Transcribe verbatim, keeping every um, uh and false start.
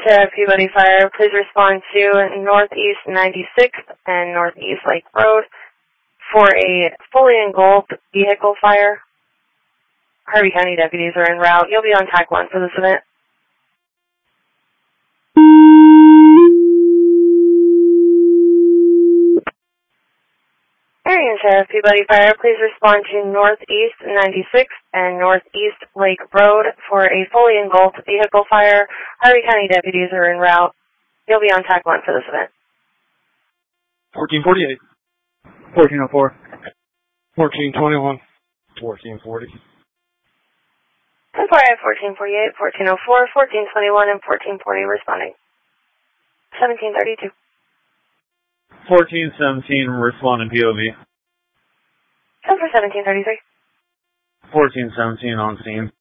to Peabody Fire, please respond to Northeast ninety-sixth and Northeast Lake Road for a fully engulfed vehicle fire. Harvey County deputies are en route. You'll be on TAC one for this event. Marion Sheriff, Peabody Fire, please respond to Northeast ninety-sixth and Northeast Lake Road for a fully engulfed vehicle fire. Harvey County deputies are en route. You'll be on TAC one for this event. fourteen forty-eight. fourteen oh four. fourteen twenty-one. fourteen forty. ten four I have fourteen forty-eight, fourteen oh four, fourteen twenty-one, and fourteen forty responding. seventeen thirty-two. fourteen seventeen, responding P O V. ten for seventeen thirty-three. fourteen seventeen on scene.